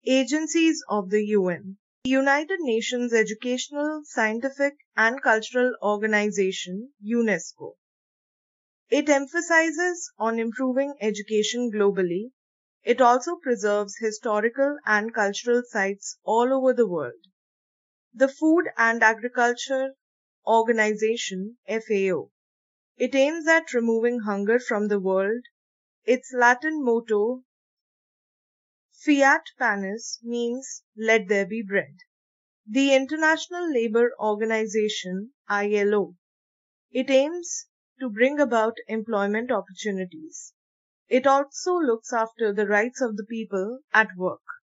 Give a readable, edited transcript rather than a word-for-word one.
Agencies of the UN. The United Nations Educational, Scientific and Cultural Organization, UNESCO. It emphasizes on improving education globally. It also preserves historical and cultural sites all over the world. The Food and Agriculture Organization, FAO. It aims at removing hunger from the world. Its Latin motto, Fiat Panis, means let there be bread. The International Labour Organization, ILO. It aims to bring about employment opportunities. It also looks after the rights of the people at work.